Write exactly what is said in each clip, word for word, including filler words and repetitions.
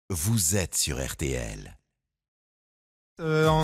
Vous êtes sur R T L. Euh, en...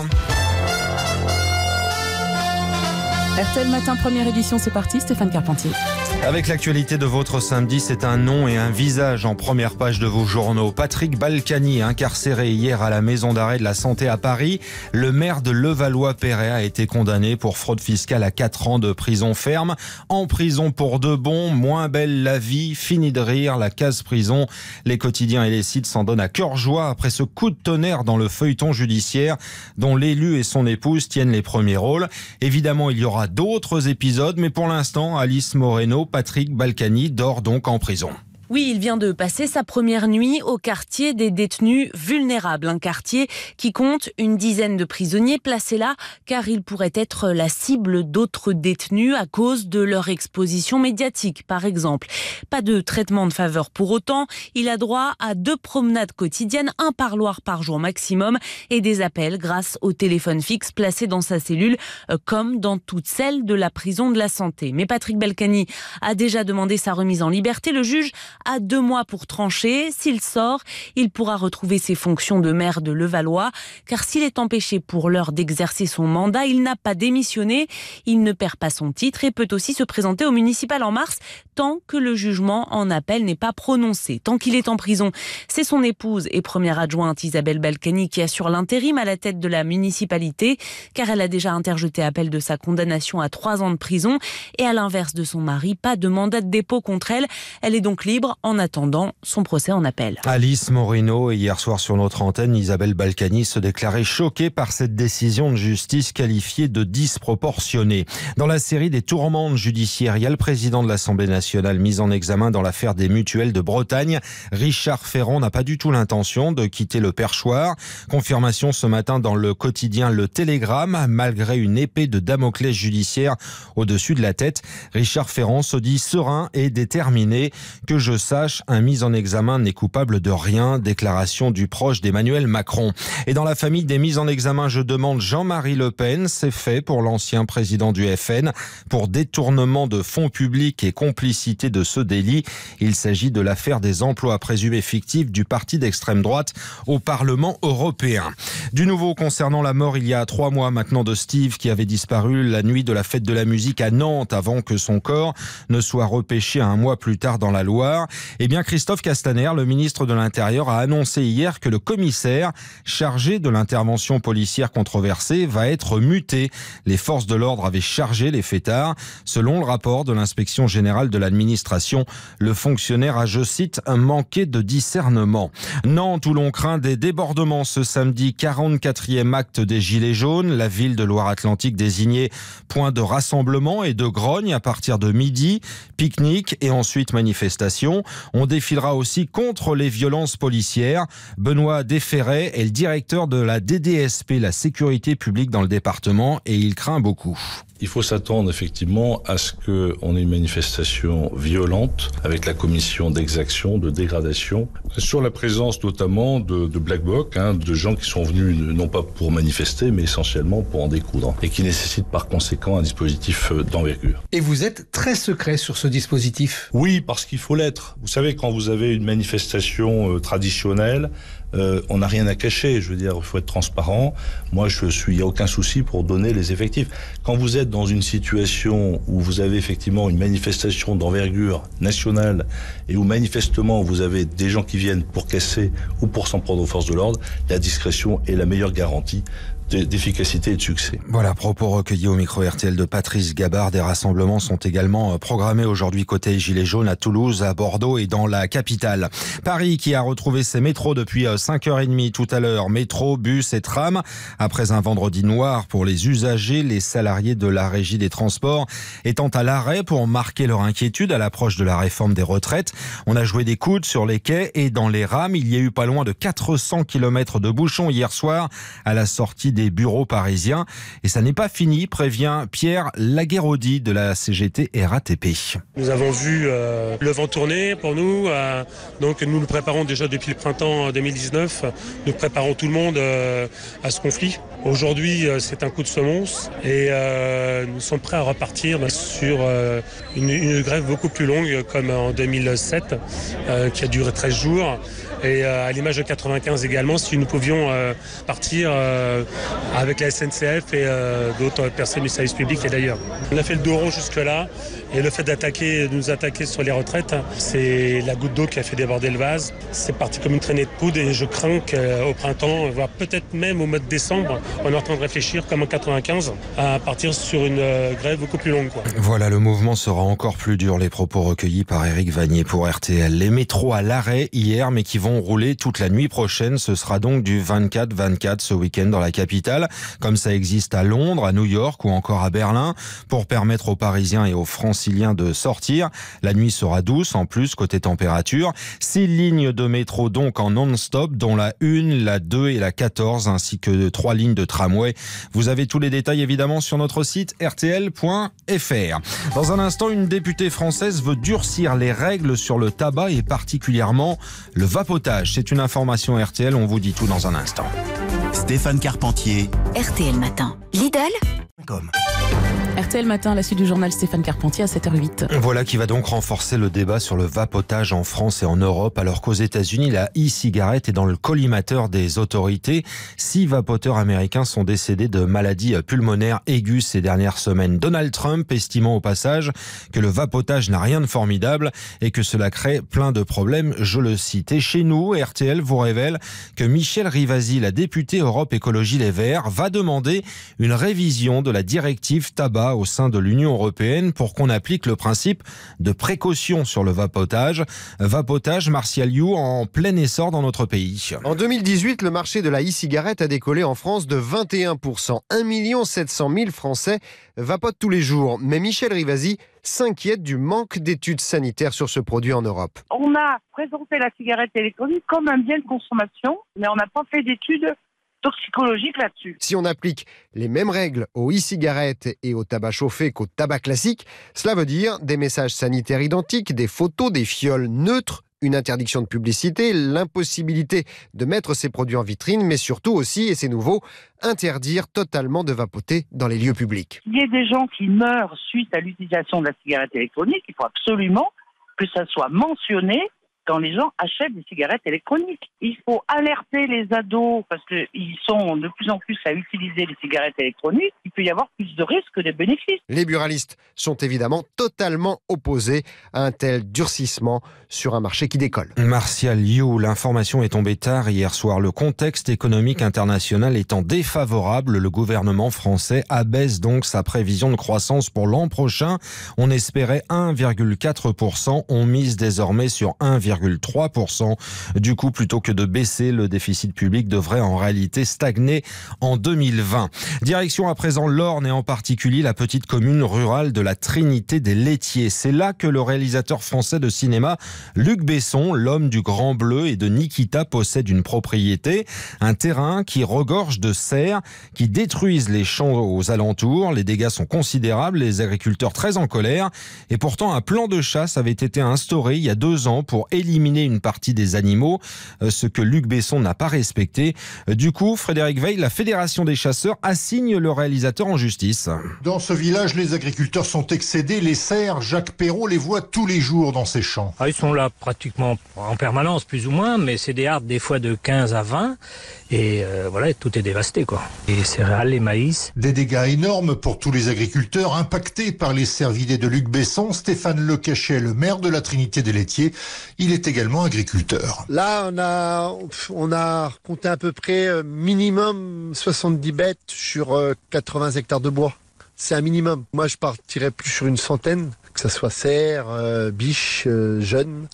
R T L Matin, première édition, c'est parti, Stéphane Carpentier. Avec l'actualité de votre samedi, c'est un nom et un visage en première page de vos journaux. Patrick Balkany, incarcéré hier à la maison d'arrêt de la Santé à Paris. Le maire de Levallois-Perret a été condamné pour fraude fiscale à quatre ans de prison ferme. En prison pour de bon, moins belle la vie, fini de rire, la case prison. Les quotidiens et les sites s'en donnent à cœur joie après ce coup de tonnerre dans le feuilleton judiciaire dont l'élu et son épouse tiennent les premiers rôles. Évidemment, il y aura d'autres épisodes, mais pour l'instant, Alice Moreno, Patrick Balkany dort donc en prison. Oui, il vient de passer sa première nuit au quartier des détenus vulnérables, un quartier qui compte une dizaine de prisonniers placés là car ils pourraient être la cible d'autres détenus à cause de leur exposition médiatique, par exemple. Pas de traitement de faveur pour autant, il a droit à deux promenades quotidiennes, un parloir par jour maximum et des appels grâce au téléphone fixe placé dans sa cellule, comme dans toutes celles de la prison de la Santé. Mais Patrick Balkany a déjà demandé sa remise en liberté. Le juge a deux mois pour trancher. S'il sort, il pourra retrouver ses fonctions de maire de Levallois, car s'il est empêché pour l'heure d'exercer son mandat, il n'a pas démissionné, il ne perd pas son titre et peut aussi se présenter au municipal en mars, tant que le jugement en appel n'est pas prononcé. Tant qu'il est en prison, c'est son épouse et première adjointe Isabelle Balkany qui assure l'intérim à la tête de la municipalité, car elle a déjà interjeté appel de sa condamnation à trois ans de prison et à l'inverse de son mari, pas de mandat de dépôt contre elle. Elle est donc libre en attendant son procès en appel. Alice Moreno, et hier soir sur notre antenne, Isabelle Balkany se déclarait choquée par cette décision de justice qualifiée de disproportionnée. Dans la série des tourmentes judiciaires, il y a le président de l'Assemblée nationale mis en examen dans l'affaire des mutuelles de Bretagne. Richard Ferrand n'a pas du tout l'intention de quitter le perchoir. Confirmation ce matin dans le quotidien Le Télégramme. Malgré une épée de Damoclès judiciaire au-dessus de la tête, Richard Ferrand se dit serein et déterminé. Que je sache, un mis en examen n'est coupable de rien. Déclaration du proche d'Emmanuel Macron. Et dans la famille des mises en examen, je demande Jean-Marie Le Pen. C'est fait pour l'ancien président du F N. Pour détournement de fonds publics et complicité de ce délit. Il s'agit de l'affaire des emplois présumés fictifs du parti d'extrême droite au Parlement européen. Du nouveau concernant la mort il y a trois mois maintenant de Steve qui avait disparu la nuit de la fête de la musique à Nantes avant que son corps ne soit repêché un mois plus tard dans la Loire. Eh bien, Christophe Castaner, le ministre de l'Intérieur, a annoncé hier que le commissaire chargé de l'intervention policière controversée va être muté. Les forces de l'ordre avaient chargé les fêtards. Selon le rapport de l'inspection générale de l'administration, le fonctionnaire a, je cite, manqué de discernement. Nantes, où l'on craint des débordements ce samedi, quarante-quatrième acte des Gilets jaunes. La ville de Loire-Atlantique désignée point de rassemblement et de grogne à partir de midi. Pique-nique et ensuite manifestation. On défilera aussi contre les violences policières. Benoît Desferret est le directeur de la D D S P, la sécurité publique dans le département, et il craint beaucoup. Il faut s'attendre effectivement à ce qu'on ait une manifestation violente avec la commission d'exaction, de dégradation, sur la présence notamment de, de Black Bloc, hein, de gens qui sont venus non pas pour manifester, mais essentiellement pour en découdre, et qui nécessitent par conséquent un dispositif d'envergure. Et vous êtes très secret sur ce dispositif ? Oui, parce qu'il faut l'être. Vous savez, quand vous avez une manifestation euh, traditionnelle, Euh, on n'a rien à cacher, je veux dire, il faut être transparent. Moi, je suis, il n'y a aucun souci pour donner les effectifs. Quand vous êtes dans une situation où vous avez effectivement une manifestation d'envergure nationale et où manifestement vous avez des gens qui viennent pour casser ou pour s'en prendre aux forces de l'ordre, la discrétion est la meilleure garantie d'efficacité et de succès. Voilà, propos recueillis au micro R T L de Patrice Gabard. Des rassemblements sont également programmés aujourd'hui côté Gilets jaunes à Toulouse, à Bordeaux et dans la capitale. Paris qui a retrouvé ses métros depuis cinq heures trente tout à l'heure. Métro, bus et tram. Après un vendredi noir pour les usagers, les salariés de la régie des transports étant à l'arrêt pour marquer leur inquiétude à l'approche de la réforme des retraites. On a joué des coudes sur les quais et dans les rames. Il y a eu pas loin de quatre cents kilomètres de bouchons hier soir à la sortie des bureaux parisiens. Et ça n'est pas fini, prévient Pierre Lagueraudy de la C G T R A T P. Nous avons vu euh, le vent tourner pour nous. Euh, donc nous nous préparons déjà depuis le printemps deux mille dix-neuf. Nous préparons tout le monde euh, à ce conflit. Aujourd'hui, euh, c'est un coup de semonce et euh, nous sommes prêts à repartir sur euh, une, une grève beaucoup plus longue comme en deux mille sept euh, qui a duré treize jours. Et euh, à l'image de quatre-vingt-quinze également, si nous pouvions euh, partir euh, avec la S N C F et euh, d'autres personnes du service public et d'ailleurs. On a fait le dos rond jusque-là et le fait d'attaquer, de nous attaquer sur les retraites, c'est la goutte d'eau qui a fait déborder le vase. C'est parti comme une traînée de poudre et je crains qu'au printemps, voire peut-être même au mois de décembre, on est en train de réfléchir comme en quatre-vingt-quinze à partir sur une euh, grève beaucoup plus longue, quoi. Voilà, le mouvement sera encore plus dur. Les propos recueillis par Éric Vanier pour R T L. Les métros à l'arrêt hier, mais qui vont rouler toute la nuit prochaine. Ce sera donc du vingt-quatre vingt-quatre ce week-end dans la capitale, comme ça existe à Londres, à New York ou encore à Berlin, pour permettre aux Parisiens et aux Franciliens de sortir. La nuit sera douce en plus côté température. Six lignes de métro donc en non-stop, dont la une, la deux et la quatorze, ainsi que trois lignes de tramway. Vous avez tous les détails évidemment sur notre site r t l point f r. Dans un instant, une députée française veut durcir les règles sur le tabac et particulièrement le vapotage. C'est une information R T L, on vous dit tout dans un instant. Stéphane Carpentier. R T L Matin. Lidl. Comme. R T L Matin, la suite du journal Stéphane Carpentier à sept heures huit. Voilà qui va donc renforcer le débat sur le vapotage en France et en Europe, alors qu'aux États-Unis, la e-cigarette est dans le collimateur des autorités. Six vapoteurs américains sont décédés de maladies pulmonaires aiguës ces dernières semaines. Donald Trump estimant au passage que le vapotage n'a rien de formidable et que cela crée plein de problèmes, je le cite. Et chez nous, R T L vous révèle que Michèle Rivasi, la députée Europe Écologie Les Verts, va demander une révision de la directive tabac au sein de l'Union européenne pour qu'on applique le principe de précaution sur le vapotage. Vapotage, Martial You, en plein essor dans notre pays. En deux mille dix-huit, le marché de la e-cigarette a décollé en France de vingt et un pour cent. un million sept cent mille Français vapotent tous les jours. Mais Michèle Rivasi s'inquiète du manque d'études sanitaires sur ce produit en Europe. On a présenté la cigarette électronique comme un bien de consommation, mais on n'a pas fait d'études toxicologique là-dessus. Si on applique les mêmes règles aux e-cigarettes et au tabac chauffé qu'au tabac classique, cela veut dire des messages sanitaires identiques, des photos, des fioles neutres, une interdiction de publicité, l'impossibilité de mettre ces produits en vitrine, mais surtout aussi, et c'est nouveau, interdire totalement de vapoter dans les lieux publics. Il y a des gens qui meurent suite à l'utilisation de la cigarette électronique, il faut absolument que ça soit mentionné quand les gens achètent des cigarettes électroniques. Il faut alerter les ados parce qu'ils sont de plus en plus à utiliser les cigarettes électroniques. Il peut y avoir plus de risques que de bénéfices. Les buralistes sont évidemment totalement opposés à un tel durcissement sur un marché qui décolle. Martial You, l'information est tombée tard hier soir. Le contexte économique international étant défavorable, le gouvernement français abaisse donc sa prévision de croissance pour l'an prochain. On espérait un virgule quatre pour cent, on mise désormais sur un virgule trois pour cent. Du coup, plutôt que de baisser, le déficit public devrait en réalité stagner en deux mille vingt. Direction à présent l'Orne et en particulier la petite commune rurale de la Trinité des Laitiers. C'est là que le réalisateur français de cinéma Luc Besson, l'homme du Grand Bleu et de Nikita, possède une propriété, un terrain qui regorge de cerfs qui détruisent les champs aux alentours. Les dégâts sont considérables, les agriculteurs très en colère et pourtant un plan de chasse avait été instauré il y a deux ans pour éliminer une partie des animaux, ce que Luc Besson n'a pas respecté. Du coup, Frédéric Veil, la Fédération des chasseurs assigne le réalisateur en justice. Dans ce village, les agriculteurs sont excédés. Les cerfs, Jacques Perrault les voit tous les jours dans ses champs. Ah, ils sont là pratiquement en permanence, plus ou moins, mais c'est des hardes des fois de quinze à vingt. Et euh, voilà, tout est dévasté, quoi. Les céréales, les maïs. Des dégâts énormes pour tous les agriculteurs impactés par les cervidés de Luc Besson. Stéphane Lecachet, le maire de la Trinité des Laitiers, il est également agriculteur. Là, on a, on a compté à peu près minimum soixante-dix bêtes sur quatre-vingts hectares de bois. C'est un minimum. Moi, je partirais plus sur une centaine, que ça soit cerfs, euh, biches, euh, jeunes.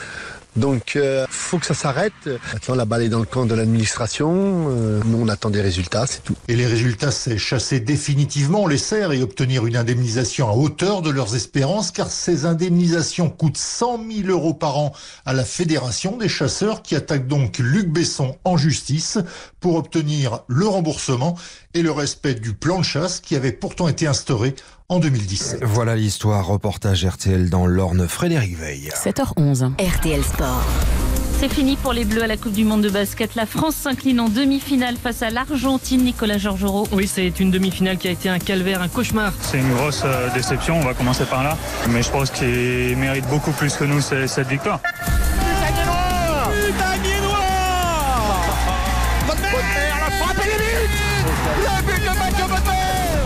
Donc, euh, faut que ça s'arrête. Maintenant, la balle est dans le camp de l'administration. Euh, nous, on attend des résultats, c'est tout. Et les résultats, c'est chasser définitivement les cerfs et obtenir une indemnisation à hauteur de leurs espérances, car ces indemnisations coûtent cent mille euros par an à la Fédération des chasseurs, qui attaque donc Luc Besson en justice pour obtenir le remboursement et le respect du plan de chasse qui avait pourtant été instauré en deux mille dix-sept. Voilà l'histoire, reportage R T L dans l'Orne, Frédéric Veil. sept heures onze. R T L Sport. C'est fini pour les Bleus à la Coupe du Monde de basket. La France s'incline en demi-finale face à l'Argentine. Nicolas Georgerot. Oui, c'est une demi-finale qui a été un calvaire, un cauchemar. C'est une grosse euh, déception, on va commencer par là. Mais je pense qu'ils méritent beaucoup plus que nous cette victoire. But à Guénois Le but de Mathieu Boder.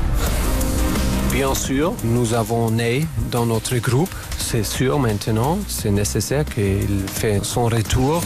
Bien sûr, nous avons Ney dans notre groupe. C'est sûr maintenant, c'est nécessaire qu'il fasse son retour.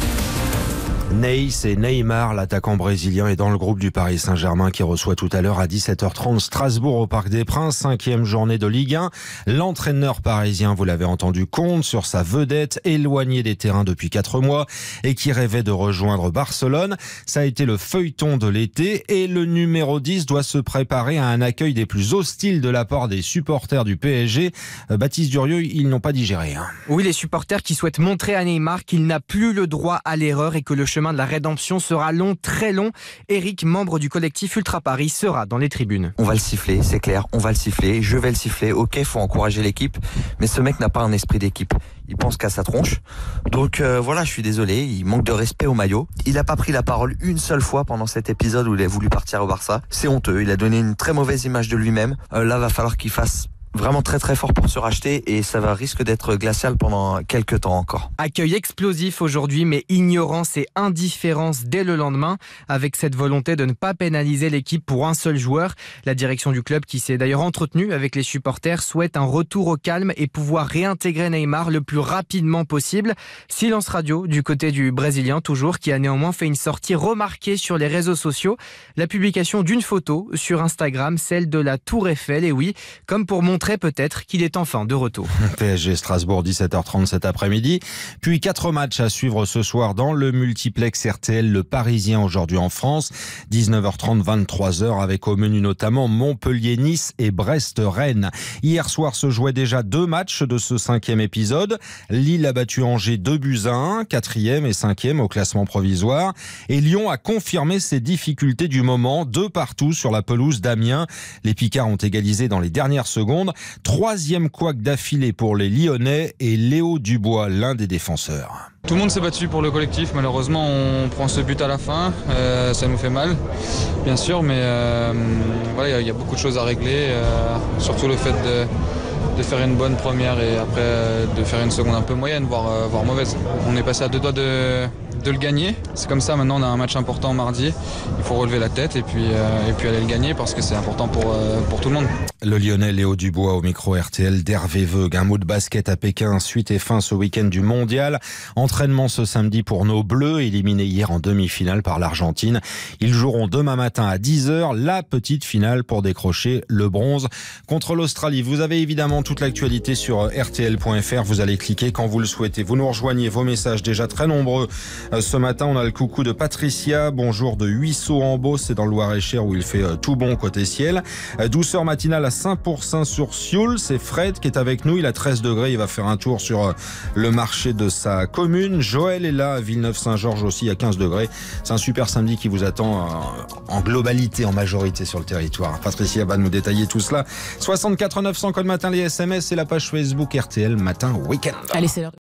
Ney, c'est Neymar, l'attaquant brésilien, est dans le groupe du Paris Saint-Germain qui reçoit tout à l'heure à dix-sept heures trente Strasbourg au Parc des Princes, cinquième journée de Ligue un. L'entraîneur parisien, vous l'avez entendu, compte sur sa vedette éloignée des terrains depuis quatre mois et qui rêvait de rejoindre Barcelone. Ça a été le feuilleton de l'été et le numéro dix doit se préparer à un accueil des plus hostiles de la part des supporters du P S G. Baptiste Durieux, ils n'ont pas digéré. Hein. Oui, les supporters qui souhaitent montrer à Neymar qu'il n'a plus le droit à l'erreur et que le chemin de la rédemption sera long, très long. Eric, membre du collectif Ultra Paris, sera dans les tribunes. On va le siffler, c'est clair, on va le siffler, je vais le siffler. Ok, il faut encourager l'équipe, mais ce mec n'a pas un esprit d'équipe. Il pense qu'à sa tronche. Donc euh, voilà, je suis désolé, il manque de respect au maillot. Il n'a pas pris la parole une seule fois pendant cet épisode où il a voulu partir au Barça. C'est honteux, il a donné une très mauvaise image de lui-même. Euh, là, va falloir qu'il fasse vraiment très très fort pour se racheter et ça va risque d'être glacial pendant quelques temps encore. Accueil explosif aujourd'hui, mais ignorance et indifférence dès le lendemain, avec cette volonté de ne pas pénaliser l'équipe pour un seul joueur. La direction du club, qui s'est d'ailleurs entretenue avec les supporters, souhaite un retour au calme et pouvoir réintégrer Neymar le plus rapidement possible. Silence radio du côté du Brésilien toujours, qui a néanmoins fait une sortie remarquée sur les réseaux sociaux. La publication d'une photo sur Instagram, celle de la Tour Eiffel, et oui, comme pour montrer peut-être qu'il est enfin de retour. P S G Strasbourg, dix-sept heures trente cet après-midi. Puis quatre matchs à suivre ce soir dans le multiplex R T L Le Parisien aujourd'hui en France. dix-neuf heures trente, vingt-trois heures avec au menu notamment Montpellier-Nice et Brest-Rennes. Hier soir se jouaient déjà deux matchs de ce cinquième épisode. Lille a battu Angers deux buts à un, quatrième et cinquième au classement provisoire. Et Lyon a confirmé ses difficultés du moment, deux partout sur la pelouse d'Amiens. Les Picards ont égalisé dans les dernières secondes. Troisième couac d'affilée pour les Lyonnais et Léo Dubois, l'un des défenseurs. Tout le monde s'est battu pour le collectif, malheureusement on prend ce but à la fin, euh, ça nous fait mal bien sûr, mais euh, voilà, il y a beaucoup de choses à régler, euh, surtout le fait de, de faire une bonne première et après euh, de faire une seconde un peu moyenne, voire, euh, voire mauvaise. On est passé à deux doigts de, de le gagner, c'est comme ça, maintenant on a un match important mardi, il faut relever la tête et puis, euh, et puis aller le gagner parce que c'est important pour, euh, pour tout le monde. Le Lyonnais Léo Dubois au micro R T L d'Hervé Veug. Un mot de basket à Pékin, suite et fin ce week-end du mondial. Entraînement ce samedi pour nos Bleus, éliminés hier en demi-finale par l'Argentine. Ils joueront demain matin à dix heures, la petite finale pour décrocher le bronze contre l'Australie. Vous avez évidemment toute l'actualité sur R T L point F R. Vous allez cliquer quand vous le souhaitez. Vous nous rejoignez, vos messages déjà très nombreux. Ce matin, on a le coucou de Patricia. Bonjour de Huisseau-en-Beauce, c'est dans le Loir-et-Cher où il fait tout bon côté ciel. Douceur matinale à Saint-Pourçain-sur-Sioule, c'est Fred qui est avec nous, il a treize degrés, il va faire un tour sur le marché de sa commune. Joël est là à Villeneuve-Saint-Georges aussi à quinze degrés. C'est un super samedi qui vous attend en globalité, en majorité sur le territoire. Patricia va nous détailler tout cela. soixante-quatre neuf cents code matin les S M S et la page Facebook R T L Matin Week-end. Allez, c'est l'heure.